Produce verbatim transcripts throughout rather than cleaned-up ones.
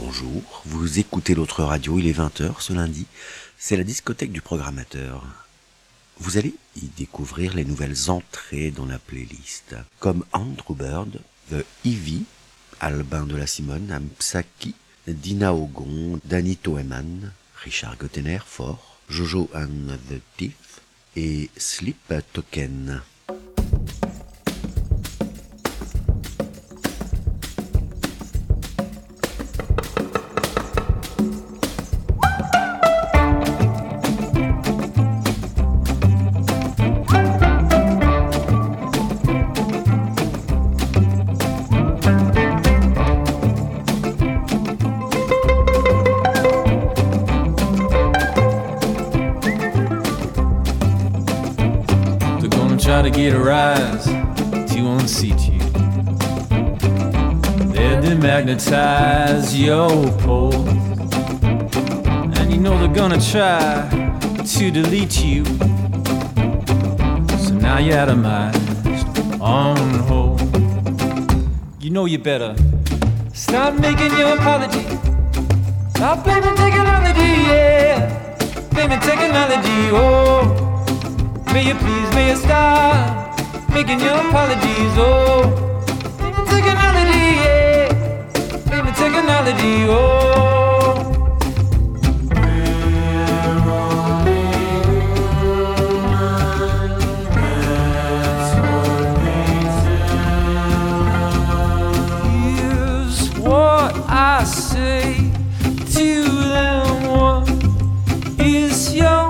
bonjour, vous écoutez l'autre radio, il est vingt heures ce lundi, c'est la discothèque du programmateur. Vous allez y découvrir les nouvelles entrées dans la playlist, comme Andrew Bird, The Ivy, Albin de la Simone, Amsaki, Dina Ogon, Danny Toeman, Richard Gottener, Fort, Jojo and the Thief et Sleep Token. To get a rise to unseat you. They'll demagnetize your pole, and you know they're gonna try to delete you. So now you're atomized on hold. You know you better stop making your apology. Stop blaming technology, yeah. Blaming technology, oh. May you please, may you stop making your apologies, oh. Blame the technology, yeah. Blame the technology, oh. We're only human, that's what they tell. Here's what I say to them, what is your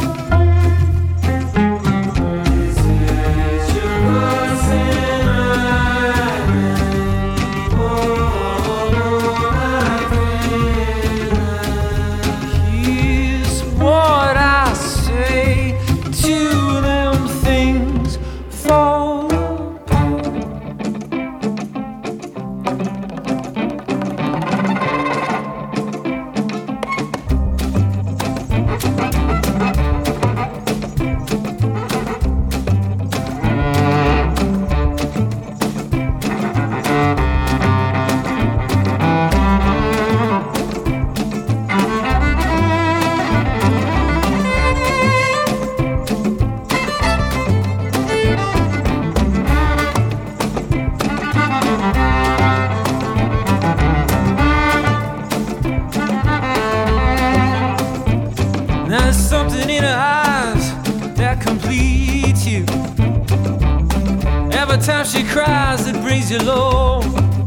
she cries, it brings you low.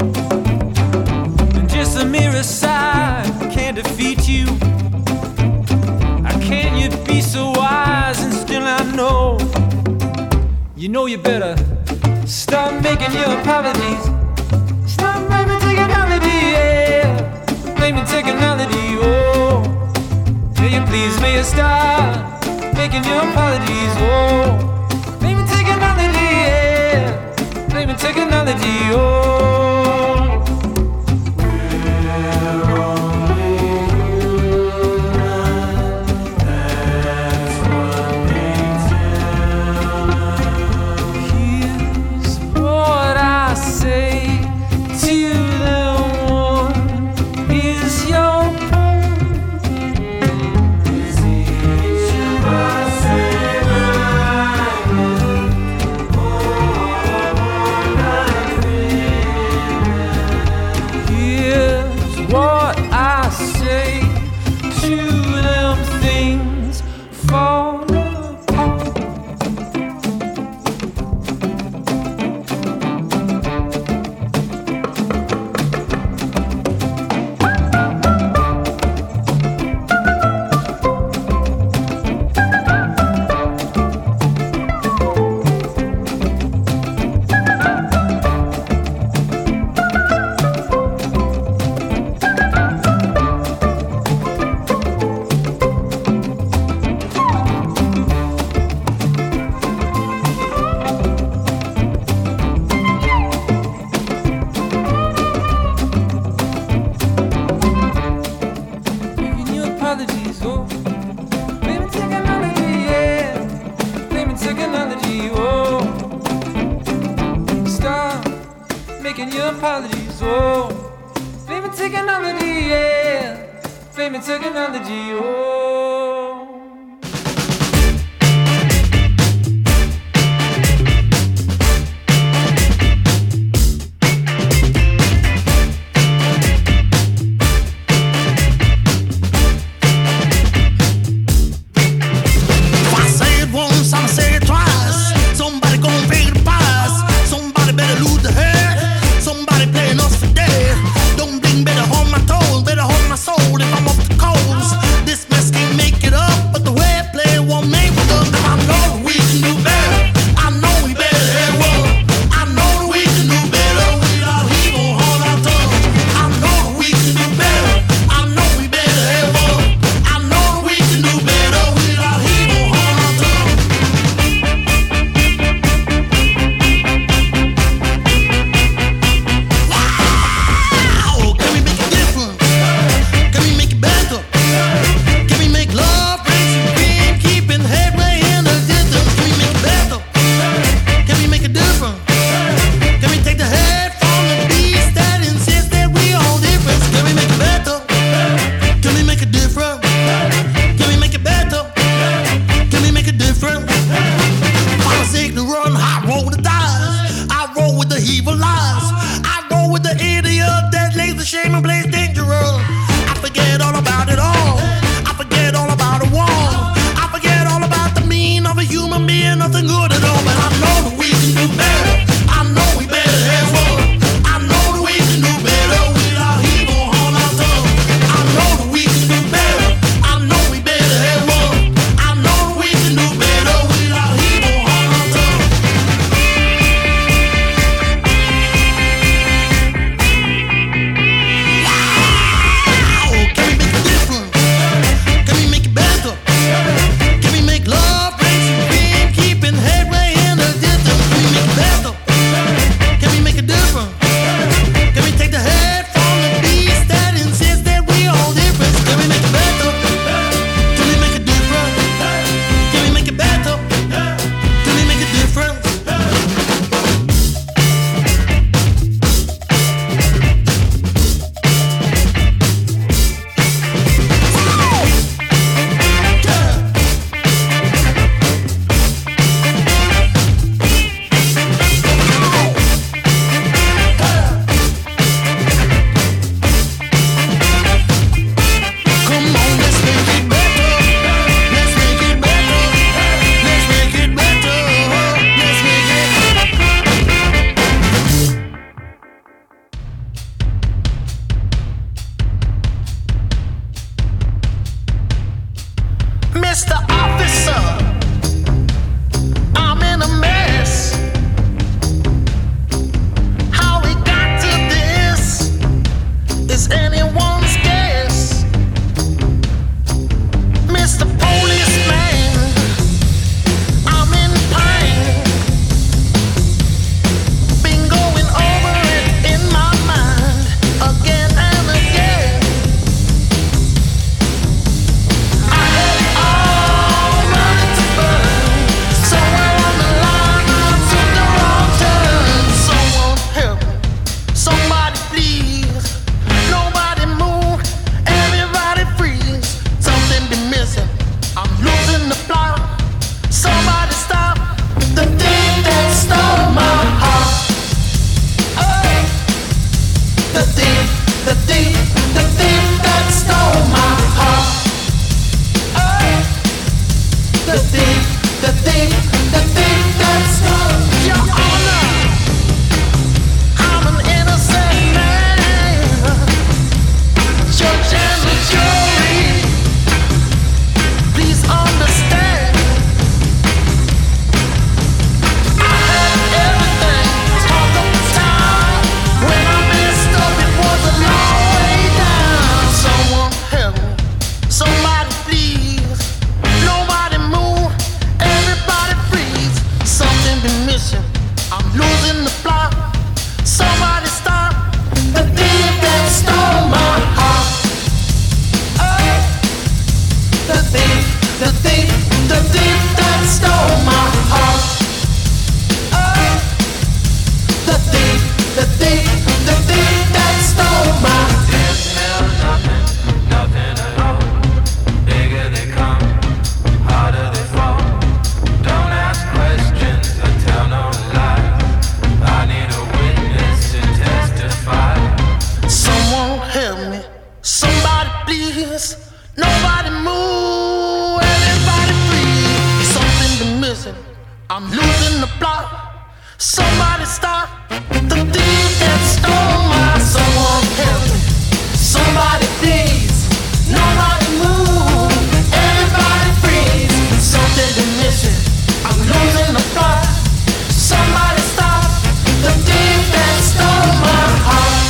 And just a mere sigh can't defeat you. How can you be so wise and still I know? You know you better stop making your apologies. Stop blaming technology, yeah. Blaming technology, oh. May you please, may you stop making your apologies, oh. Blaming technology, yeah. Blaming technology, oh. We're only human, that's what they tell. Here's what I say famous technology. Oh. I had it all. please. Nobody move, everybody freeze. Something been missing, I'm losing the plot. Somebody stop the thief that stole my someone help me. Somebody please. Nobody move, everybody freeze. Something been missing, I'm losing the plot. Somebody stop the thief that stole my heart.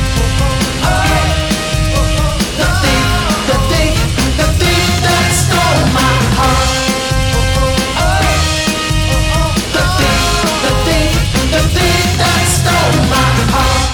The thief, the thief, the thief that stole my heart. The thief, the thief, the thief that stole my heart.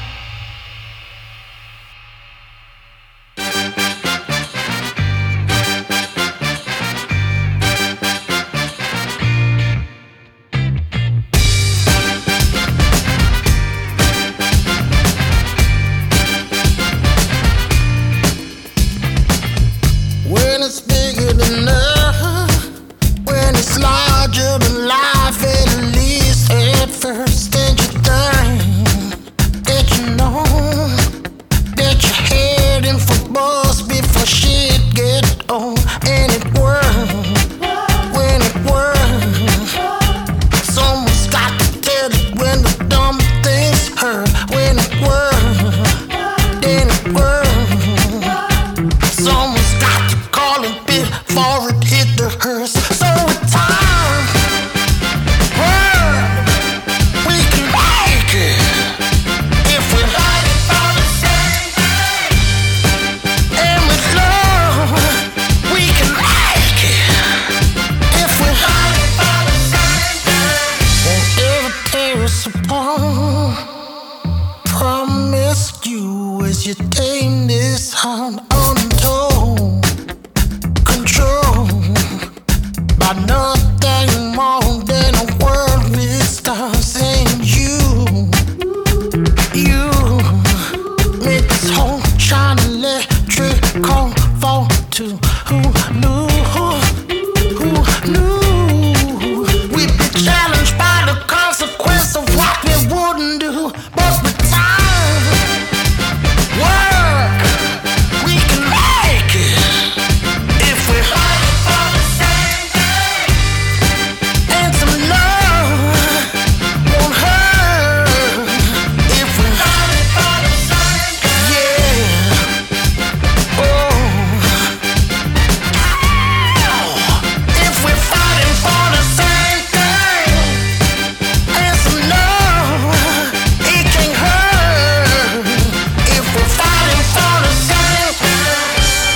When it's bigger than earth, when it's larger than life, at least at first, did you think that you know that you're heading for buzz before shit get old? And it works, when it works, someone's got to tell it when the dumb things hurt. When it works, then it works. Someone's got to call it before it hit the hearse. So it's time, world, we can make it if we fight for the same thing. And with love, we can make it if we fight for the same thing. Won't ever tear us apart. Promised you as you tame this heart untold. Control by nothing more than a worldly stars. And you, you make this whole shine electrical fall to who knew, who knew. We'd be challenged by the consequence of what we wouldn't do. But with time, work, we can make it if we fight for the same thing. And some love won't hurt if we fight for the same thing. Yeah. Oh. If we're fighting for the same thing. And some love, it can't hurt if we're fighting for the same thing.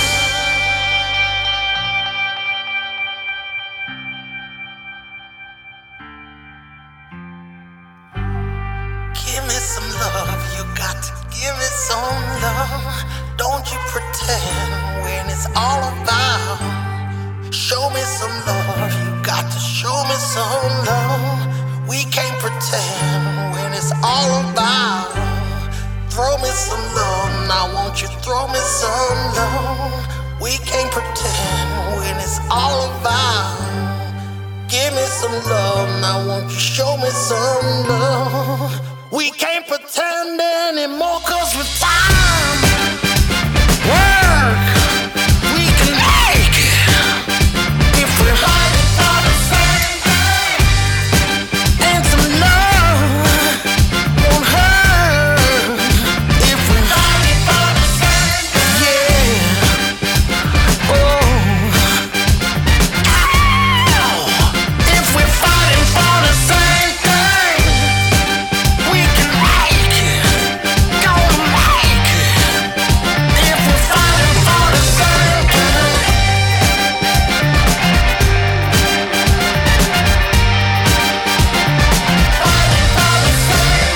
Give me some love, you got to give me some love. Don't you pretend when it's all about. Show me some love, you got to show me some love. We can't pretend when it's all about. Throw me some love, now won't you throw me some love. We can't pretend when it's all about. Give me some love, now won't you show me some love. We can't pretend anymore, cause with time, work, we can make it if we're fighting for the same thing. And some love won't hurt if we're fighting for the same thing. Yeah. Oh. If we're fighting for the same thing, we can make it, gonna make it. If we're fighting for the same thing. Fighting for the same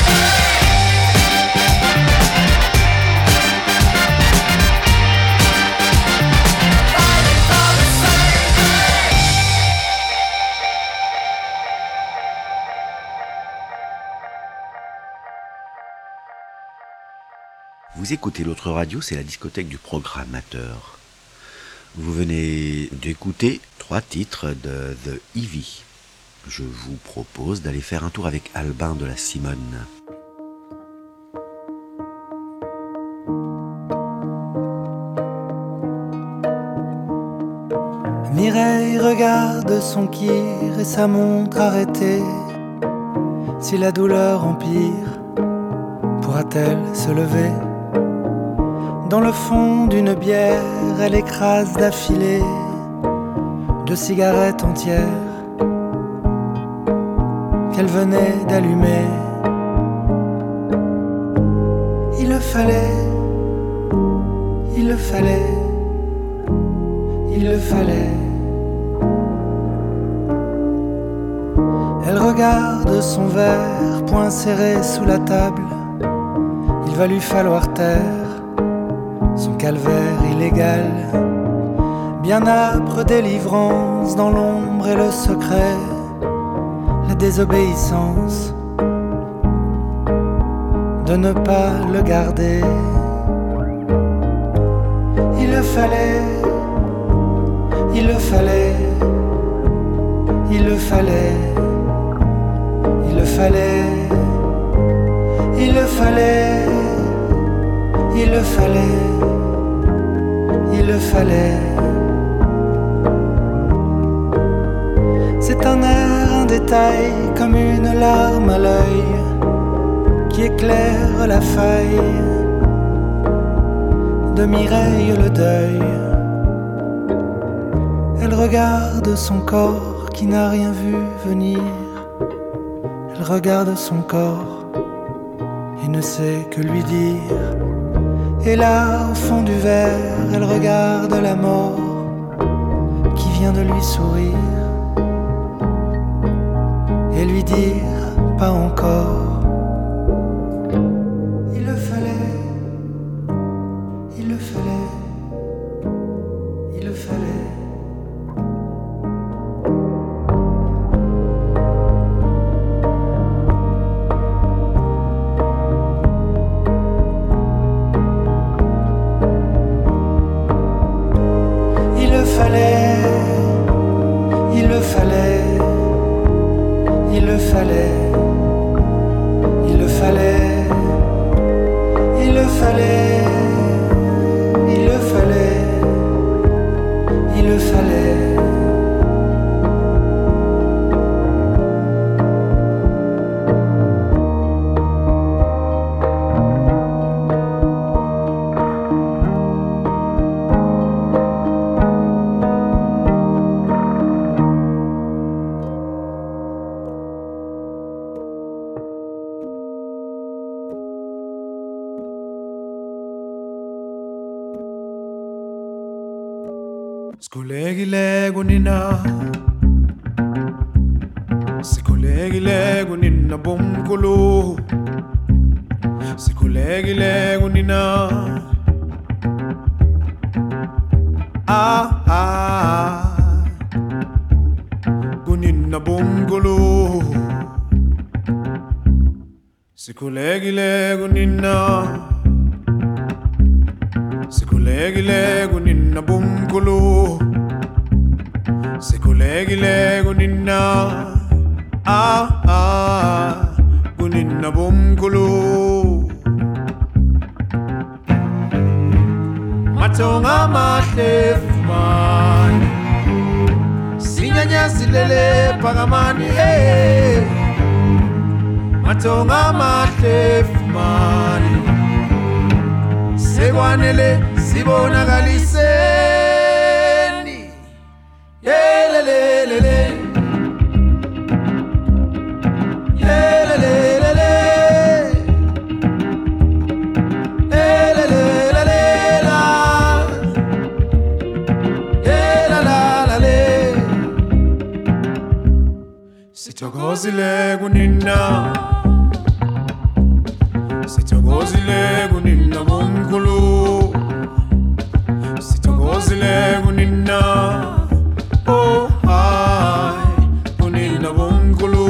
thing. Fighting for the same thing. Vous écoutez l'autre radio, c'est la discothèque du programmateur. Vous venez d'écouter trois titres de The Ivy. Je vous propose d'aller faire un tour avec Albin de la Simone. Mireille regarde son kir et sa montre arrêtée. Si la douleur empire, pourra-t-elle se lever? Dans le fond d'une bière, elle écrase d'affilée deux cigarettes entières qu'elle venait d'allumer. Il le fallait, il le fallait, il le fallait. Elle regarde son verre, poing serré sous la table. Il va lui falloir taire son calvaire illégal. Bien âpre délivrance dans l'ombre et le secret, la désobéissance de ne pas le garder. Il le fallait, il le fallait, il le fallait, il le fallait, il le fallait, il le fallait, il le fallait. C'est un air, un détail, comme une larme à l'œil qui éclaire la faille de Mireille le deuil. Elle regarde son corps qui n'a rien vu venir. Elle regarde son corps et ne sait que lui dire. Et là, au fond du verre, elle regarde la mort qui vient de lui sourire et lui dire pas encore. Il le fallait, il le fallait, il le fallait. Il le fallait, il le fallait, il le fallait, il le fallait, il le fallait, il le fallait. Sikhulekile kunina, sikhulekile kunina bomkhulu, sikhulekile kunina. Ah ah, kunina bomkhulu, sikhulekile kunina. Sikhulekile kunina bomkhulu, sikhulekile kunina. Ah ah, kunina bomkhulu. Matonga mahle fumani, sinyanya silele pagamani eh. Matonga mahle fumani, sekwanele sibonakaliseni. Yelelelele, yelelelele, yelelelelela, yelalalale. Sithokozile kunina, sithokozile kunina bomkhulu, sithokozile kunina. Oh hi, kunina bomkhulu.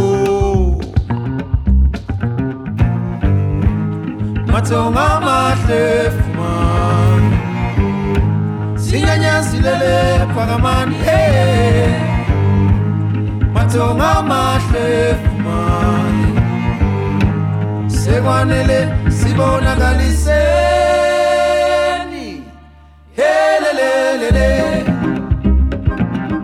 Matonga mahle fumani, sinyanya silele pagamani eh. Matonga mahle fumani, sekwanele sibonakaliseni. Helelelele,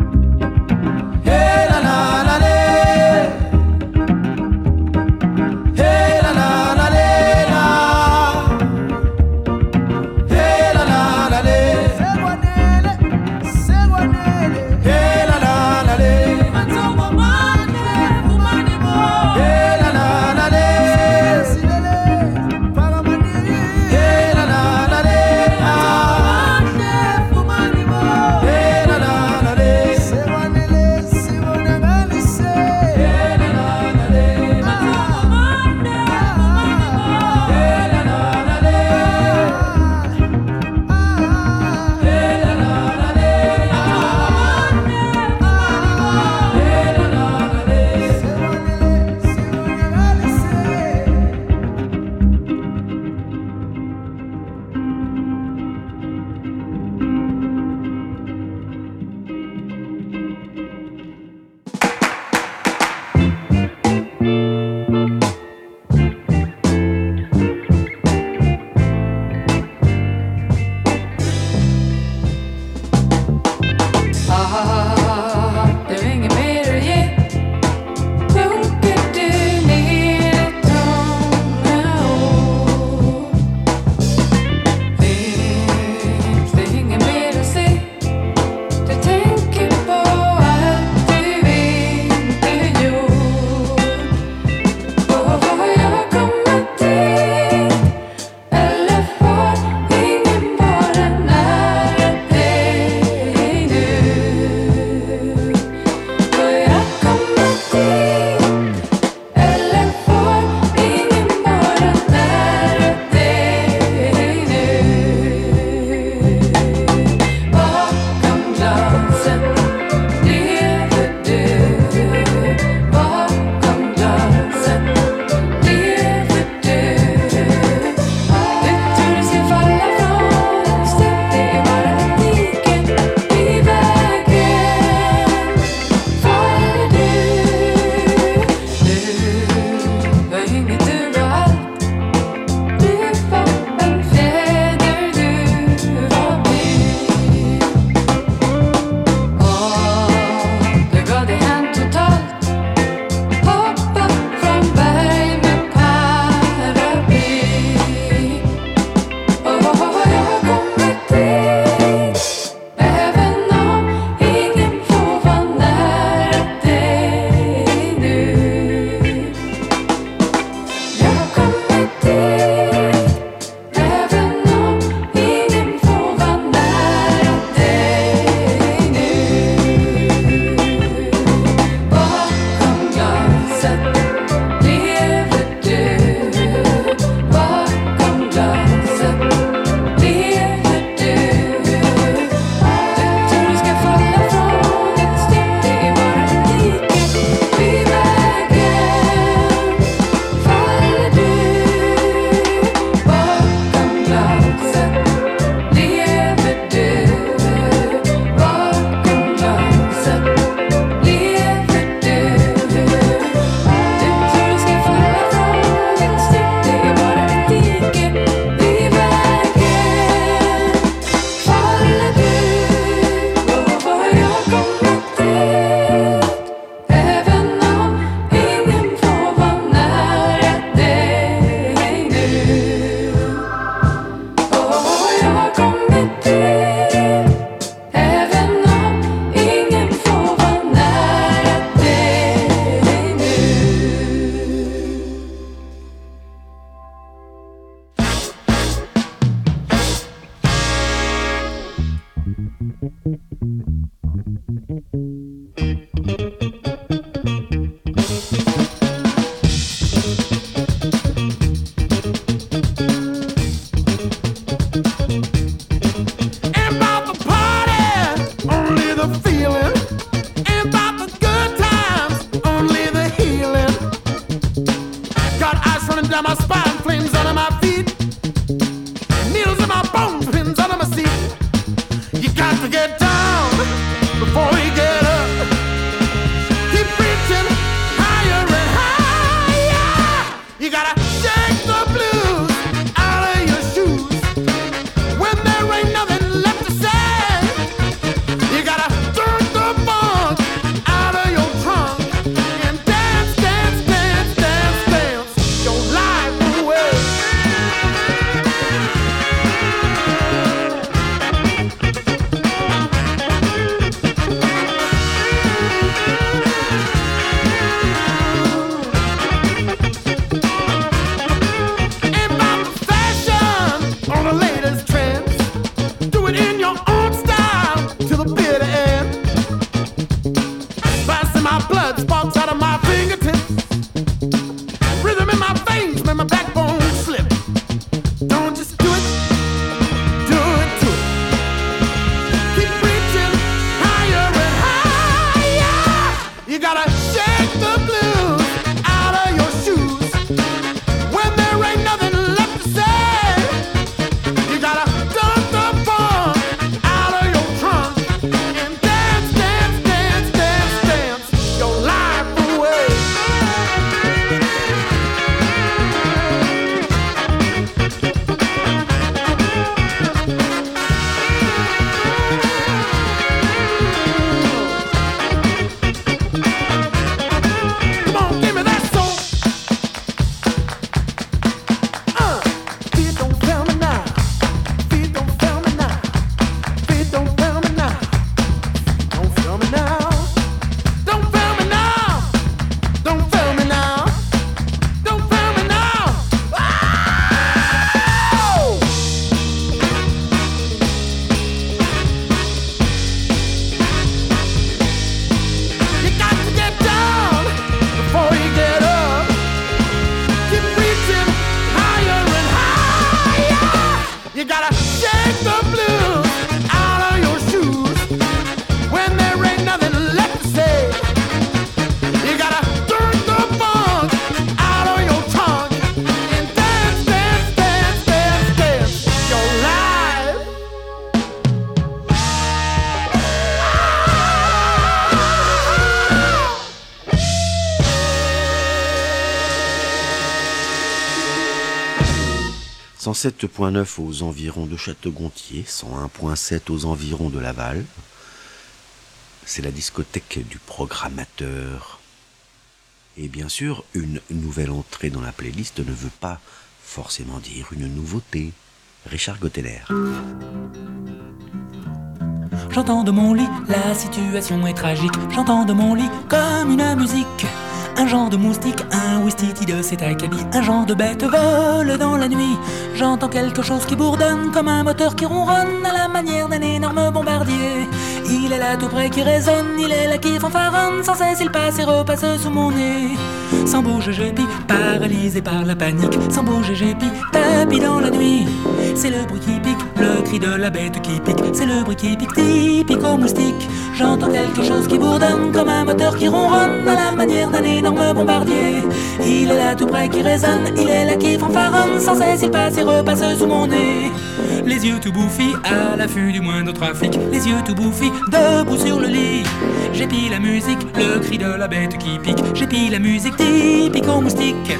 down my spine, flames under my feet, needles in my bones, pins under my seat. You got to get down before you get up. Keep reaching higher and higher. You gotta shake the blues out of your shoes when there ain't nothing left to say. You gotta turn the funk out of your trunk and dance, dance, dance, dance, dance your life away. Ain't about the fashion or the latest trends. Do it in your own style till the bitter end. Spice in my blood, sparks out of my fingertips. Rhythm in my veins, make my backbone slip. Don't just do it, do it to it. Keep reaching higher and higher. You gotta shake the blues out of your shoes when there ain't nothing left to say. You gotta dump the funk out of your trunk and dance, dance, dance, dance, dance your life away. Come on, give me that soul. Uh, feet don't fail me now. Feet don't fail me now. Feet don't fail me now. Don't fail me now. Don't fail me now. Don't fail me now. Don't fail me now. Oh! You got to get down before you get up. Keep reaching higher and higher. You gotta shake the blues out of your shoes when there ain't nothing left to say. You gotta turn the funk out of your trunk and dance, dance, dance, dance, dance your life. cent sept point neuf aux environs de Château-Gontier, cent un point sept aux environs de Laval. C'est la discothèque du programmateur. Et bien sûr, une nouvelle entrée dans la playlist ne veut pas forcément dire une nouveauté. Richard Gotteler. J'entends de mon lit, la situation est tragique. J'entends de mon lit comme une musique. Un genre de moustique, un ouistiti de cet acabit. Un genre de bête vole dans la nuit. J'entends quelque chose qui bourdonne comme un moteur qui ronronne à la manière d'un énorme bombardier. Il est là tout près qui résonne, il est là qui fanfaronne. Sans cesse il passe et repasse sous mon nez. Sans bouger j'épie, paralysé par la panique. Sans bouger j'épie, tapis dans la nuit. C'est le bruit qui pique, le cri de la bête qui pique. C'est le bruit qui pique, typique au moustique. J'entends quelque chose qui bourdonne comme un moteur qui ronronne à la manière d'un énorme bombardier. Il est là tout près qui résonne, il est là qui fanfaronne. Sans cesse il passe et repasse sous mon nez. Les yeux tout bouffis à l'affût du moindre trafic. Les yeux tout bouffis, debout sur le lit. J'épie la musique, le cri de la bête qui pique. J'épie la musique typique au moustique.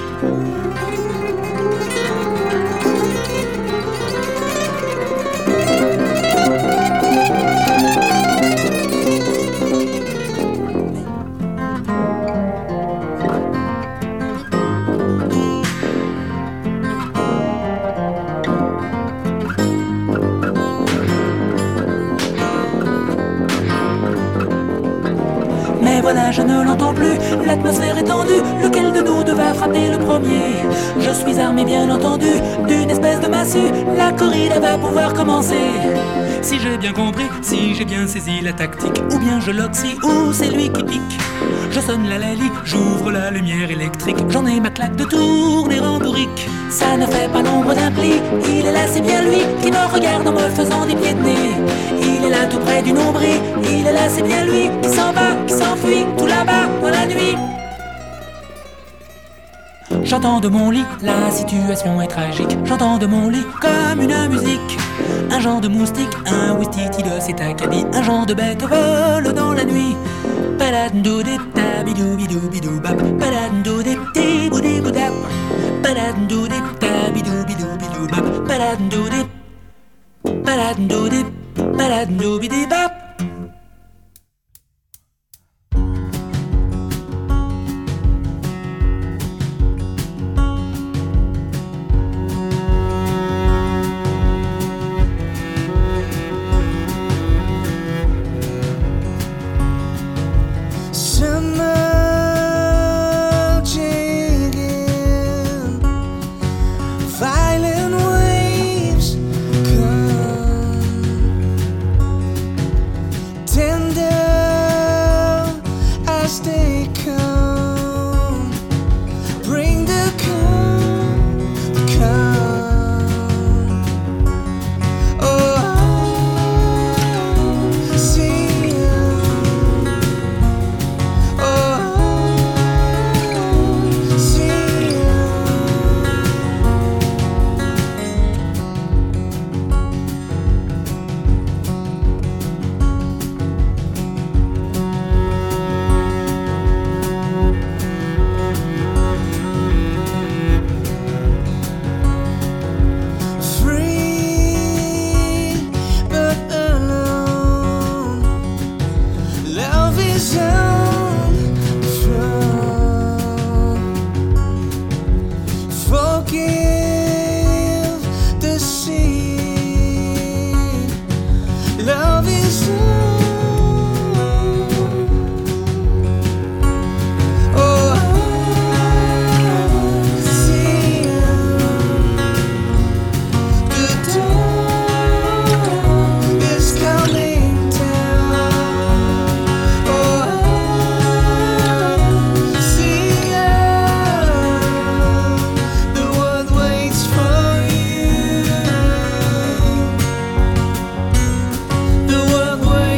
Voilà, je ne l'entends plus, l'atmosphère est tendue. Lequel de nous deux va frapper le premier? Je suis armé bien entendu d'une espèce de massue. La corrida va pouvoir commencer. Si j'ai bien compris, si j'ai bien saisi la tactique, ou bien je l'oxy, ou c'est lui qui pique. Je sonne la lalie, j'ouvre la lumière électrique. J'en ai ma claque de tourner en bourrique. Ça ne fait pas l'ombre d'un pli. Il est là, c'est bien lui qui me regarde en me faisant des pieds de nez. Il est là tout près du nombril. Il est là, c'est bien lui qui s'en va, qui s'enfuit tout là-bas dans la nuit. J'entends de mon lit, la situation est tragique. J'entends de mon lit comme une musique. Un genre de moustique, un ouistiti de cet acabit. Un genre de bête vole dans la nuit. Paladou dip tabidou bidou bidou bap. Paladou dip tibou dibou dap. Paladou dip tabidou bidou bidou bap. Paladou dip. Paladou dip. Paladou bidou bap. The world waits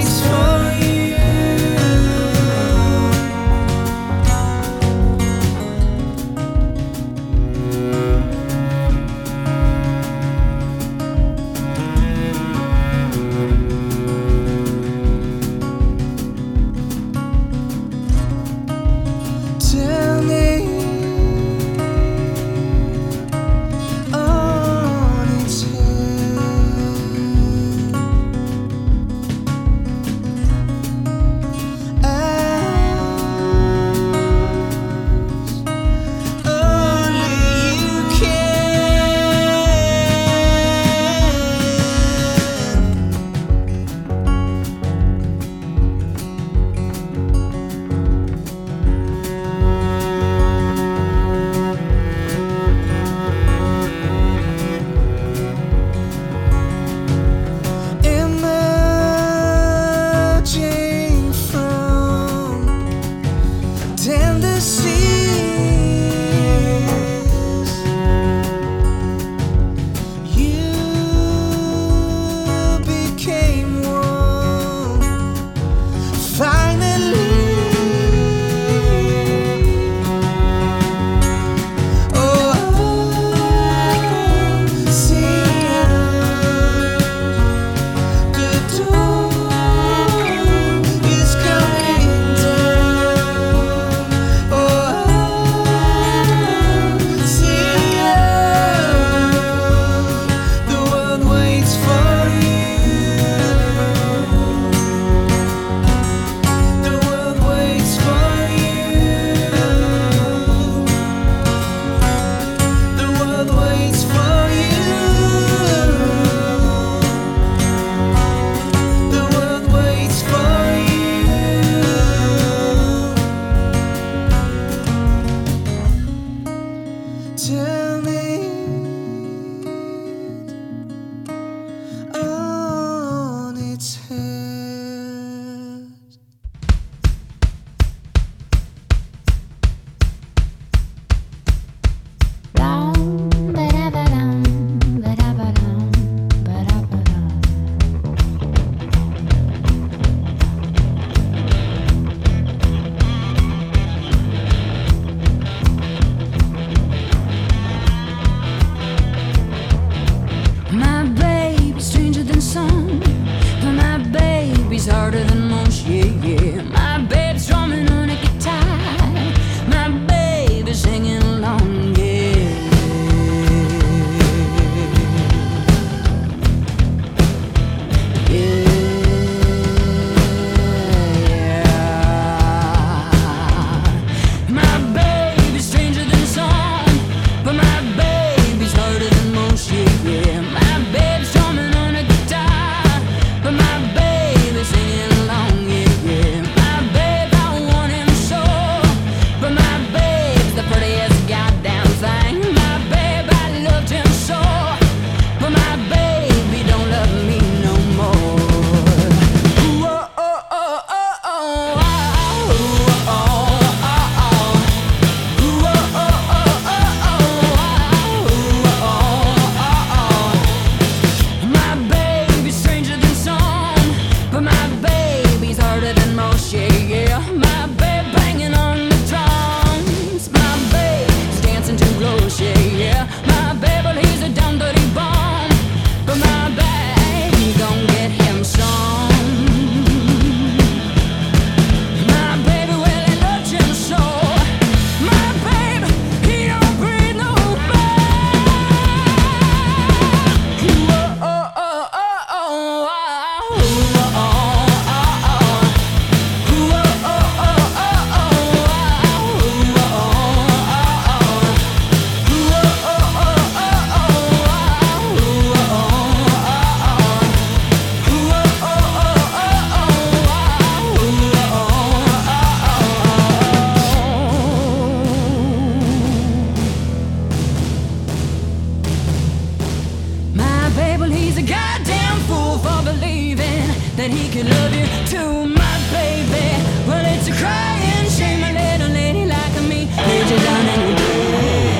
that he could love you too, my baby. Well, it's a crying shame a little lady like me laid you down in your bed.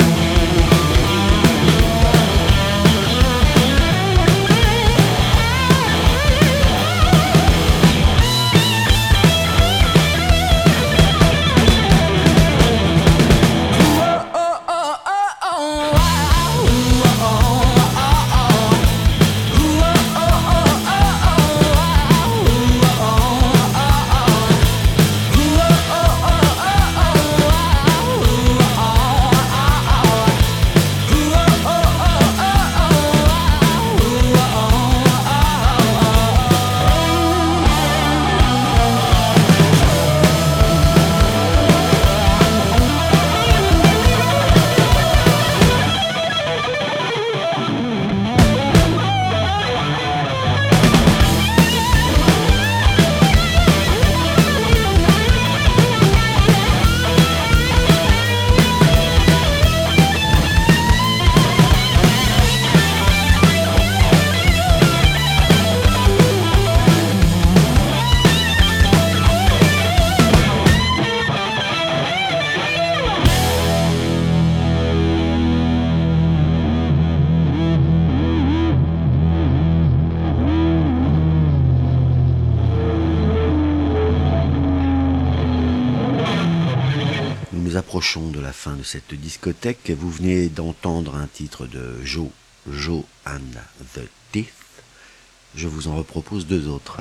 De la fin de cette discothèque, vous venez d'entendre un titre de Joe, Joe and the Teeth. Je vous en repropose deux autres.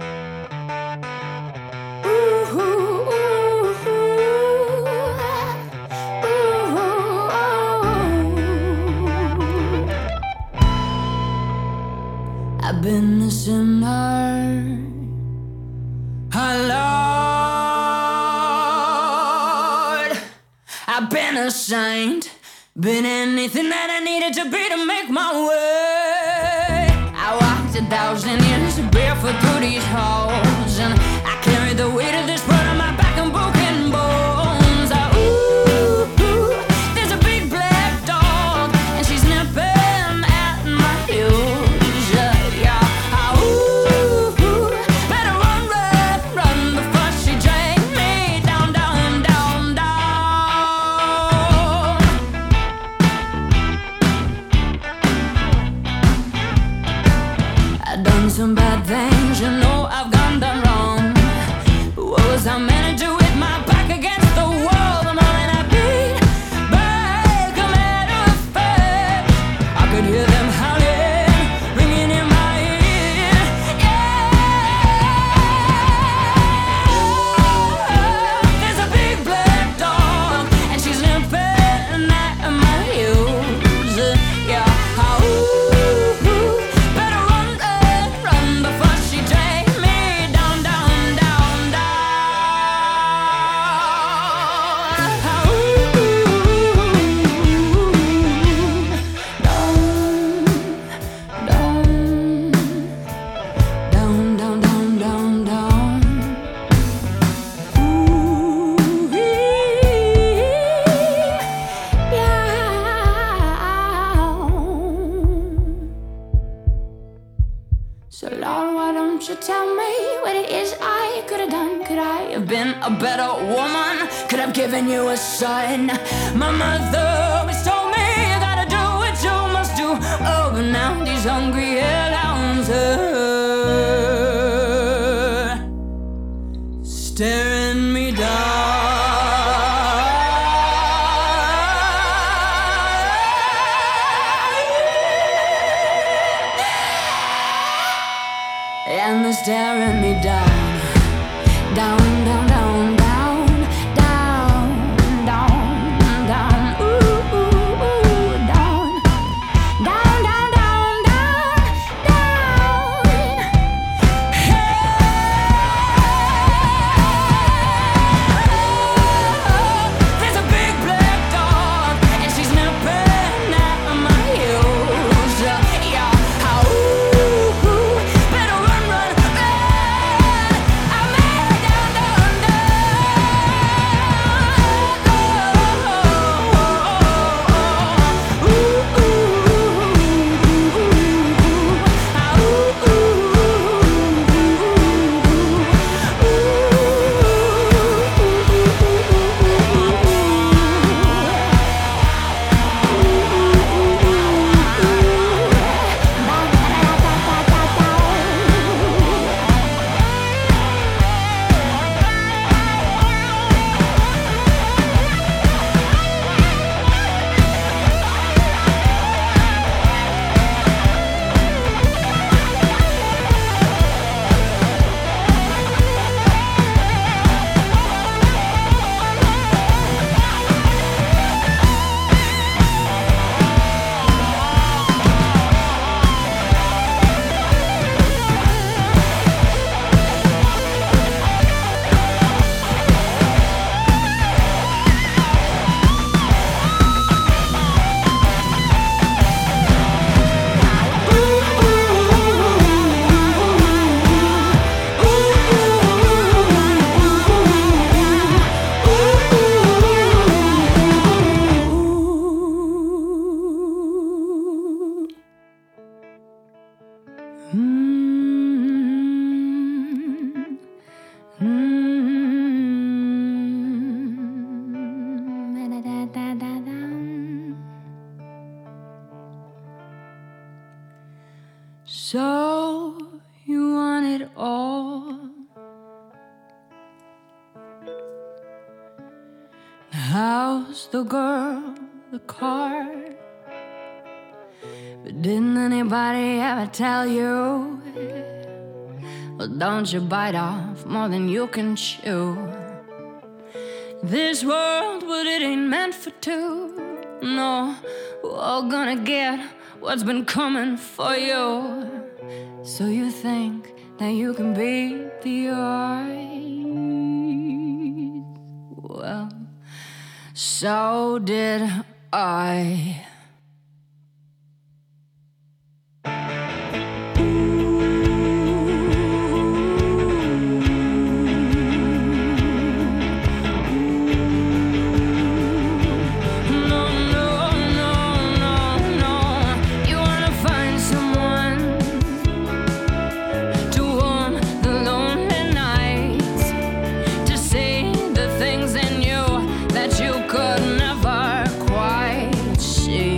I've been a sinner, hello. I've been a saint, been anything that I needed to be to make my way. I walked a thousand years barefoot through these halls, and I carry the weight of this world on my back and broken bones. I, ooh, ooh, there's a big black dog, and she's nipping at my heels. Yeah, yeah. I, ooh, ooh, better run, run, run before she drag me down, down, down, down. Some bad things, you know I've gone done wrong. But what was I meant to do with my back against the wall? The moment I beat back, a matter of fact, I could hear them howling, ringing in my ear. Yeah, there's a big black dog, and she's nipping at my heels. Yeah, how? A better woman, could have given you a son. My mother always told me you gotta do what you must do. Oh, but now these hungry hellhounds are staring me down. And they're staring me down. Down, down, down, down, down, down, down, ooh, ooh, ooh, down, down, down, down, down, down. Hey, there's a big black dog, and she's nipping at my heels. Yeah, how, ooh, ooh, better run, run, run. I'm down, down. house, the girl, the car. But didn't anybody ever tell you? Well, don't you bite off more than you can chew. This world, but it ain't meant for two. No, we're all gonna get what's been coming for you. So you think that you can beat the odds? Well, so did I. See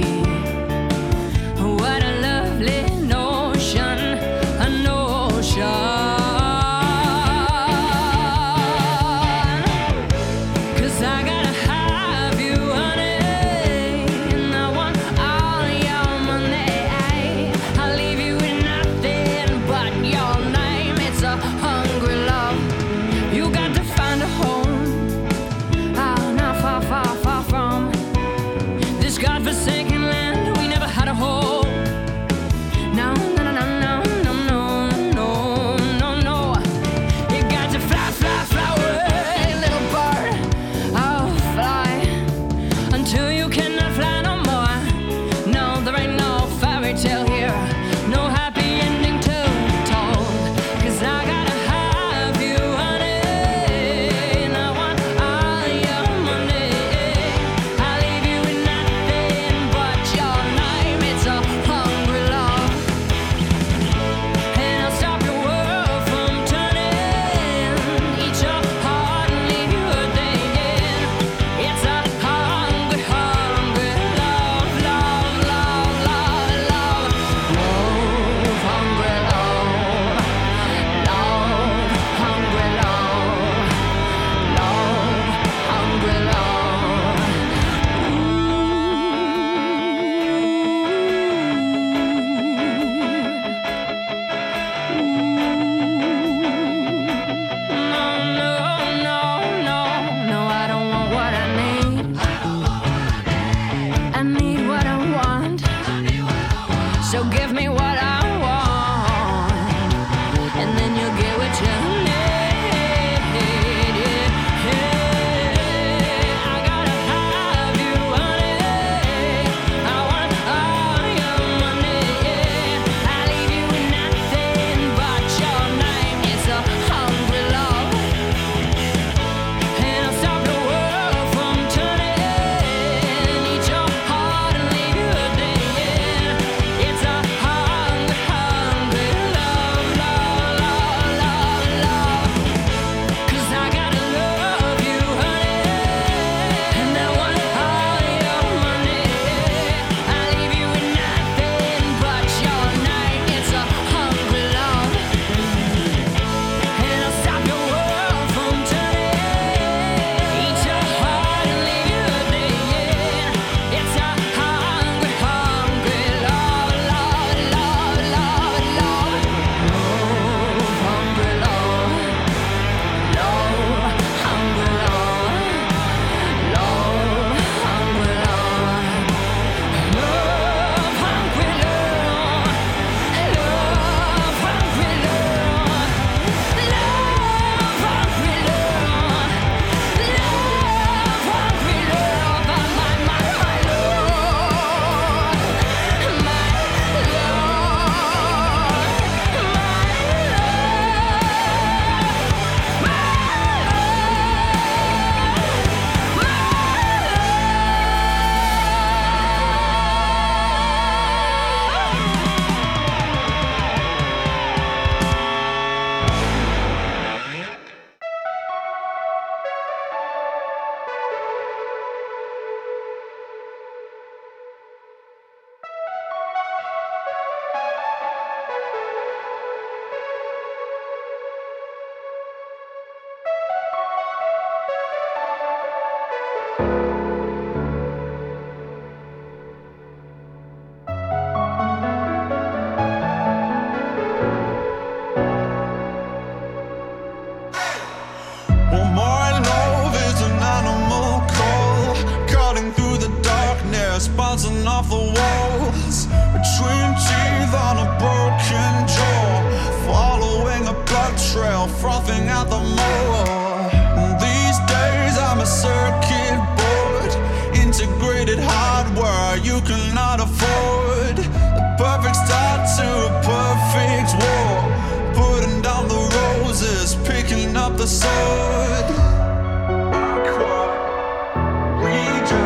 trail, frothing at the moor. These days I'm a circuit board, integrated hardware you cannot afford. The perfect start to a perfect war, putting down the roses, picking up the sword. Aqua, Regia.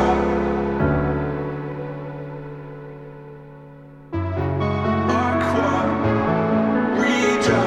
Aqua, Regia.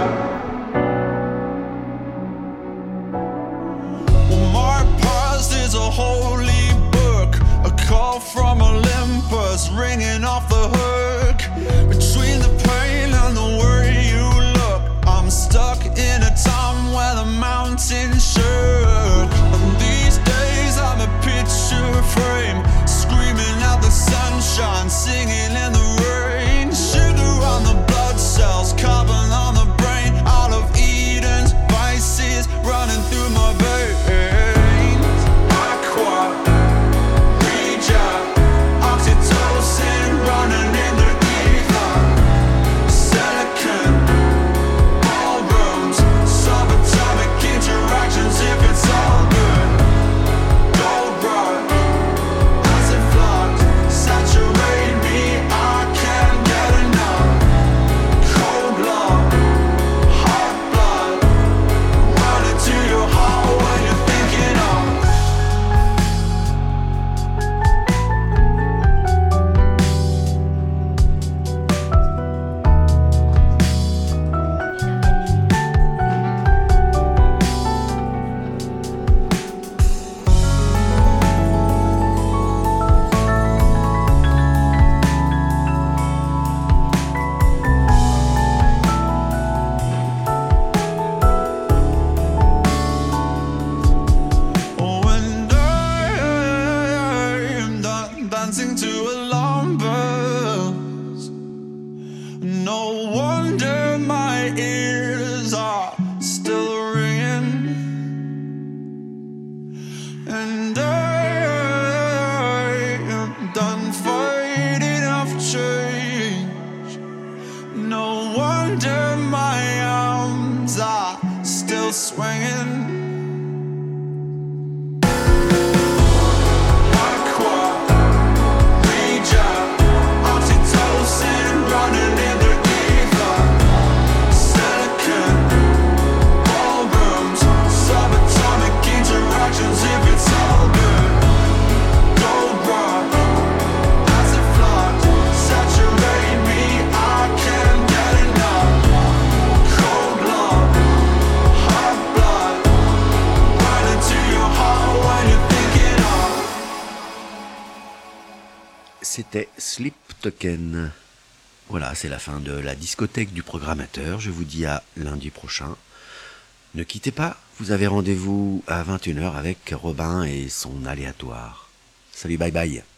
My past is a holy book, a call from Olympus, ringing off the hook. Between the pain and the way you look, I'm stuck in a time where the mountains shook. And these days I'm a picture frame, screaming at the sunshine, singing in the rain. Sugar on the blood cells, carbon on the brain, out of Eden's vices running through my veins. Aqua, Regia, oxytocin running in the ether. Silicon, ballrooms, subatomic interactions if it's all good. Gold rush, acid flux, saturate me, I can't get enough. Cold love, hot blood, running to your heart when you're thinking of. When I'm done dancing to alarm bells, no wonder my ears are still ringing. And I'm done fighting off change. No wonder my arms are still swinging. Aqua, Regia, oxytocin running in the ether. Silicon, ballrooms, subatomic interactions if it's all good. Gold rush, acid flux, saturate me, I can't get enough. Cold love, hot blood, running to your heart when you're thinking of. C'était Sleep Token. Voilà, c'est la fin de la discothèque du programmateur. Je vous dis à lundi prochain. Ne quittez pas, vous avez rendez-vous à vingt et une heures avec Robin et son aléatoire. Salut, bye bye.